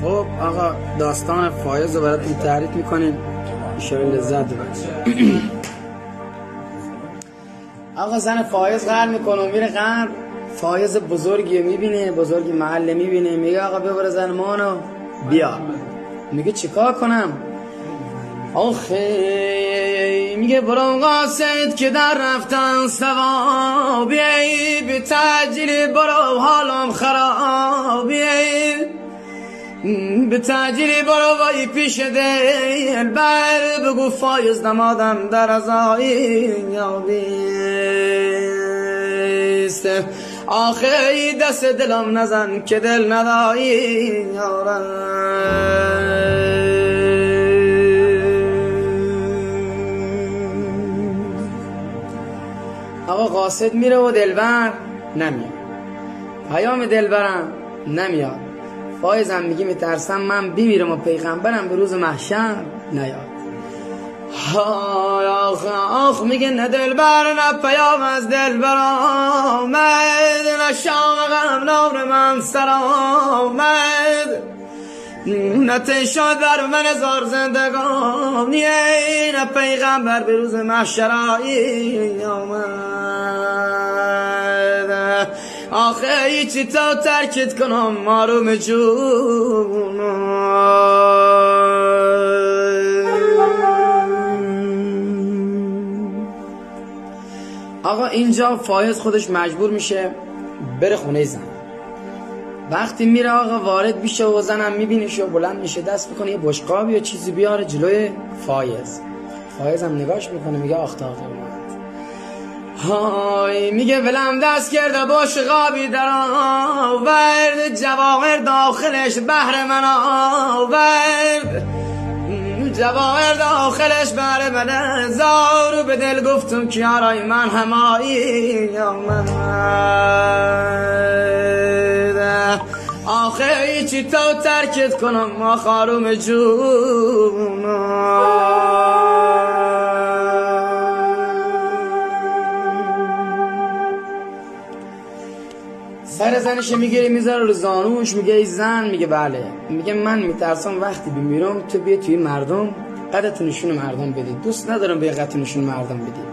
خب آقا داستان فایز رو براتون تعریف میکنیم، انشاءالله لذت ببرید. آقا زن فایز غر میکنه و میره غر، فایز بزرگی میبینه، بزرگی محله میبینه، میگه آقا ببر زن مانو بیا. میگه چیکار کنم؟ آخه میگه برو قاصد که در رفتن ثوابی، به تجلی برو حالم خرابی، به تجلی برو وای پیش دل بر، بگو فایز نمادم در ازایی یابیست. آخه دست دلم نزن که دل ندایی یارم. آقا قاصد میره و دلبر نمیاد، پیام دلبرم نمیاد. فایزم میگی میترسم من بمیرم و پیغمبرم به روز محشر نیاد. آخ میگه نه دلبر نه پیام از دلبر آمد، نه شام غم نور من سر آمد، نه تشاد بر من هزار زندگانی، نه پیغمبر به روز محشرایی آمد. آخه هیچی تا ترکت کنم معروم جون. آقا اینجا فایز خودش مجبور میشه بره خونه زن. وقتی میره آقا وارد میشه و زنم میبینه و بلند میشه دست میکنه یه بشقابی یا چیزی بیاره جلوی فایز. فایز هم نگاش میکنه میگه آختا های، میگه ولم دست کرده بشقابی در آورد، جواهر داخلش بهر من آورد، جواهر داخلش بهر من زارو به دل گفتم که یارای من همایی آمد. آخه ایچی تو ترکت کنم ما خاروم جون. سر زنش میگیره میذاره رو زانوش، میگه ای زن، میگه بله، میگه من میترسم وقتی بمیرم تو بیا توی مردم قدت نشون مردم بدی، دوست ندارم به قدت نشون مردم بدی.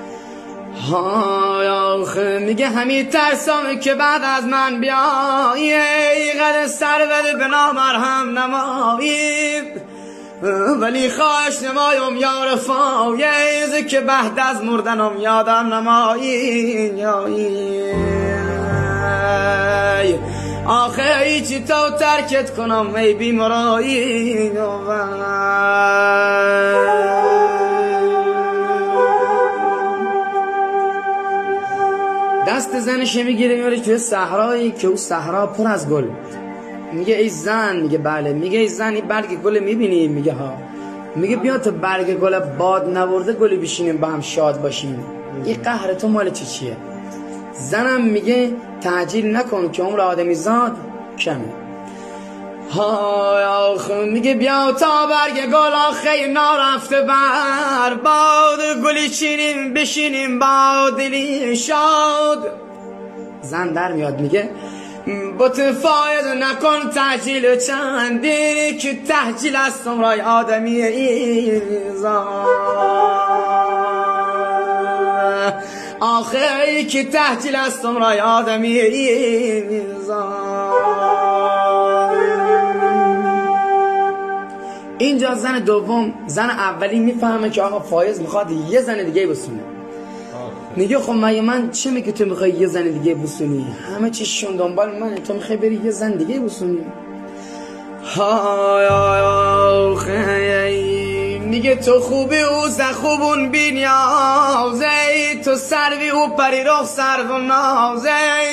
های آخه میگه همین ترسم که بعد از من بیایی قد سر بده به نامرهم نمایی، ولی خواهش نمایم یار فایز که بعد از مردنم یادم نمایی. آخه ایچی تو ترکت کنم ای بیمارایی. دست زنش میگیره میاره توی صحرایی که اون صحرا پر از گل. میگه ای زن، میگه بله، میگه ای زن این برگ گل میبینی؟ میگه ها. میگه بیا تو برگ گل باد نورده گلی بشینیم با هم شاد باشیم، این قهر تو مال چیه؟ زنم میگه تعجیل نکن که عمر آدمی زاد کمه. های آخه میگه بیا تا برگ گل آخه نارفته بر باد، گلی چینیم بشینیم با دلی شاد. زن در میاد میگه بط فایز نکن تعجیل چندی که تحجیل است عمرای آدمی ایزاد. آخه ای که تحجیل است عمرای آدمی اینجا زن دوم، زن اولی میفهمه که آقا فایز میخواد یه زن دیگه بسونه. میگه خب من چه میگه تو میخوای یه زن دیگه بسونی؟ همه چیشون دنبال منه، تو میخوای بری یه زن دیگه بسونی؟ میگه تو خوبی او خوبون بی نیازه، تو سروی او پری رخ سرو نازه،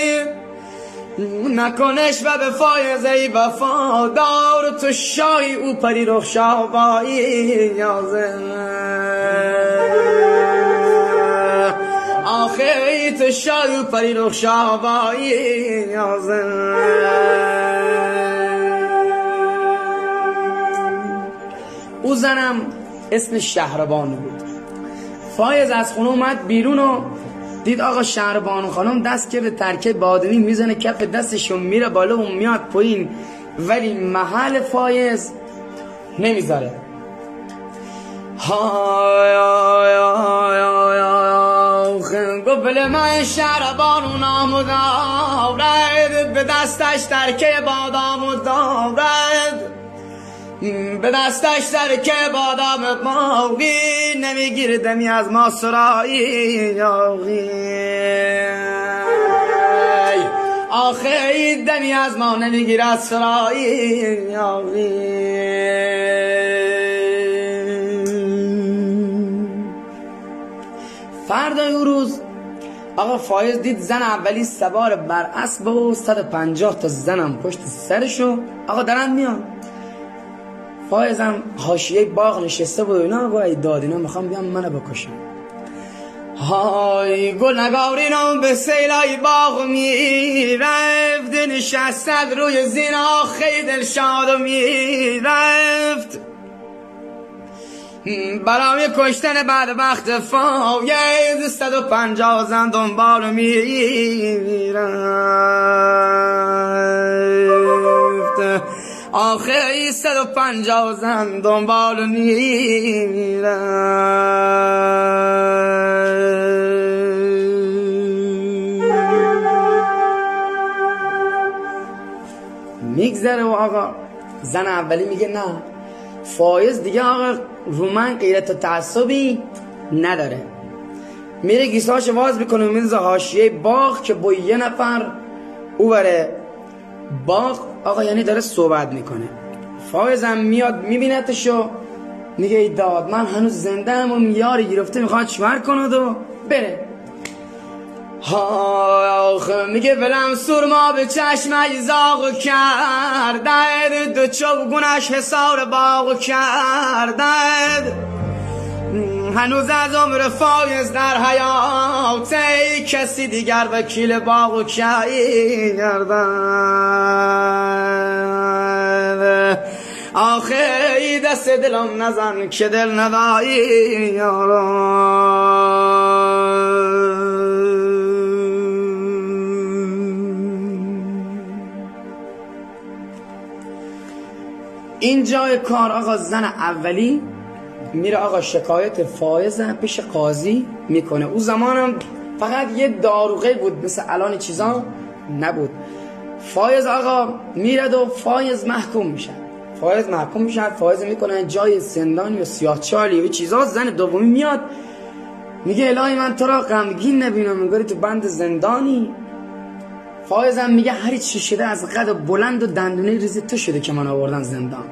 نکنش و به فایزه وفادار، تو شاهی او پری رخ شاهبایی نیازه. آخه تو شاهی او پری رخ شاهبایی نیازه. او زنم اسمش شهربانو بود. فایز از خونه اومد بیرون و دید آقا شهربانو خانم دست کرده ترکه بادمی میزنه کف دستشون میره بالا و میاد پایین ولی محل فایز نمیذاره. گفل من شربانو نامو دارد، به دستش ترکه بادامو دارد، به دستش ترکه بادام باقی، نمیگیره دمی از ما سرایی آخه دمی از ما نمیگیره از سرایی فردای اون روز آقا فایز دید زن اولی سوار بر اسب و 150 تا زنم پشت سرشو آقا دارن میان. فایزم حاشیه باغ نشسته بود و اینا گوی داد اینا میخوام بیام منو بکشم. های گل نگارینم به سیلای باغ میرفت، نشستد روی زینا خیلی دلشاد و میرفت، برای کشتن بعد وقت فایز 150 زن دنبال میرفت، آخه 150 زن دنبال میگذره و آقا زن اولی میگه نه فایز دیگه آقا رو من غیرت و تعصبی نداره، میره گیساش واز میکنه و میرزه حاشیه باغ که با یه نفر او بره باغ آقا یعنی داره صحبت میکنه. فایزم میاد میبینتشو میگه ای داد من هنوز زنده ام و یاری گرفته میخواد چیکار کنه و بره. آخه میگه ولم سرما به چشمش زاغ کرده، دو چوگونش حسار باغ کرده، هنوز از عمر فایز در حیاته کسی دیگر وکیل باغ کرده. آخه ای دست دلم نزن که دل ندایی این جای کار آقا زن اولی میره آقا شکایت فایز پیش قاضی میکنه. او زمانم فقط یه داروغه بود مثل الان چیزا نبود. فایز آقا میرد و فایز محکوم میشه، فایز میکنه جای زندان یا سیاهچالی و چیزا. زن دومی میاد میگه الهی من تو را غمگین نبینم، میگه تو بند زندانی. فایزم میگه هر چی شده از قد بلند و دندونه ریز تو شده که من آوردن زندان.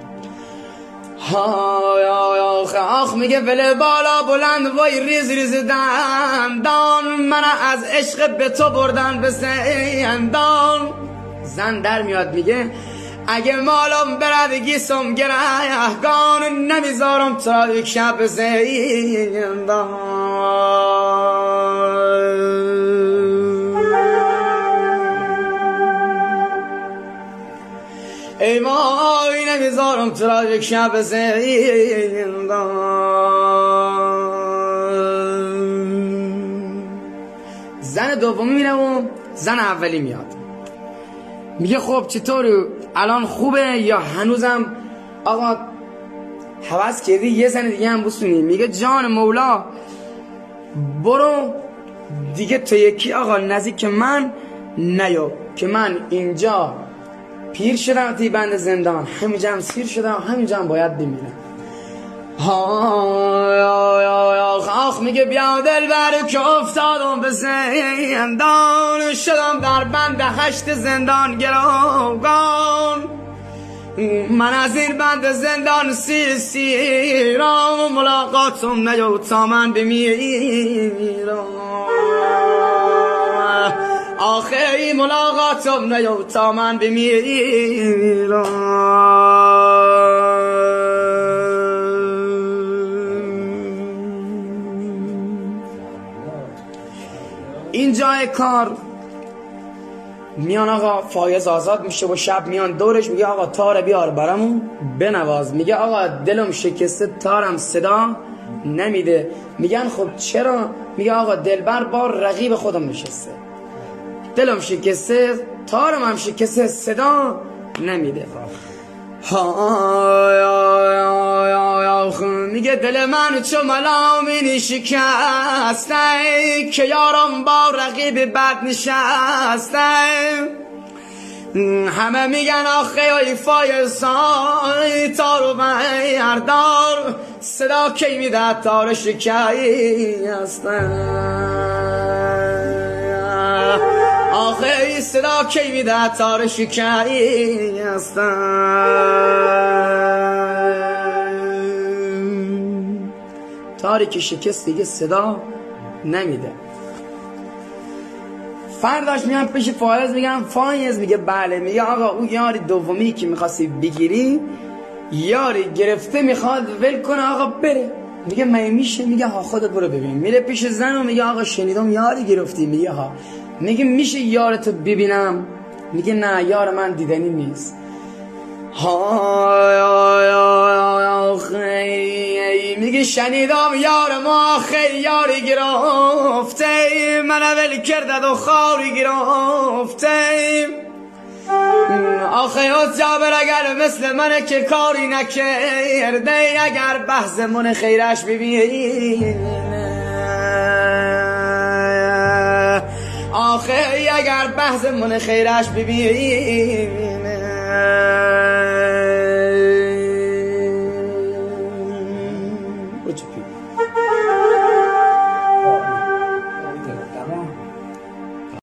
آخ میگه ولی بالا بلند وای ریز ریز دندان، من از عشق به تو بردن به زندان. زن در میاد میگه اگه مالم برد گیسم گرهگان، نمیذارم تو را یک شب زندان. ای وای نمیذارم تو را یک شب زندان. زن دومی میره و زن اولی میاد میگه خب چطوری الان خوبه یا هنوزم آقا هوس کردی یه زن دیگه هم بسونی؟ میگه جان مولا برو دیگه تو یکی آقا نزدیک من نیو که من اینجا پیر شدم تی بند زندان، همینجا هم سیر شدم، همینجا هم باید بمیرم. آخ میگه بیا دل بر که افتادم به زندان، شدم در بند 8 زندان گروگان. من از این بند زندان سیرم، ملاقاتم نیو تا من بمیرم. آخه ای ملاقاتم نیو تا من بمیرم. این جای کار میان آقا فایز آزاد میشه و شب میان دورش میگه آقا تار بیار برامون بنواز. میگه آقا دلم شکسته تارم صدا نمیده. میگن خب چرا؟ میگه آقا دلبر با رقیب خودم نشسته، دلم شکسته تارم هم شکسته صدا نمیده. میگه دل من چو ملامینی شکسته که یارم با رقیب بد نشسته. همه میگن آخه ایفای سای تارو بردار صدا کی میده تار شکسته. آخه صدا کی میده تار شکسته. تاری که شکست دیگه صدا نمیده. فرداش میام پیش فایز میگم فایز، میگه بله. میگه آقا اون یاری دومی که میخواستی بگیری یاری گرفته میخواد ول کنه آقا بره. میگه میشه؟ میگه ها خودت برو ببین. میره پیش زن و میگه آقا شنیدم یاری گرفتی. میگه ها. میگه میشه یارتو ببینم؟ میگه نه یار من دیدنی نیست. میگه شنیدم یار ما خیلی یاری گرفته، من ول کرده و خاری گرفته. آخه از جابر اگر مثل من که کاری نکرده، اگر بحث من خیرش ببینه. آخه اگر بحث من خیرش ببینه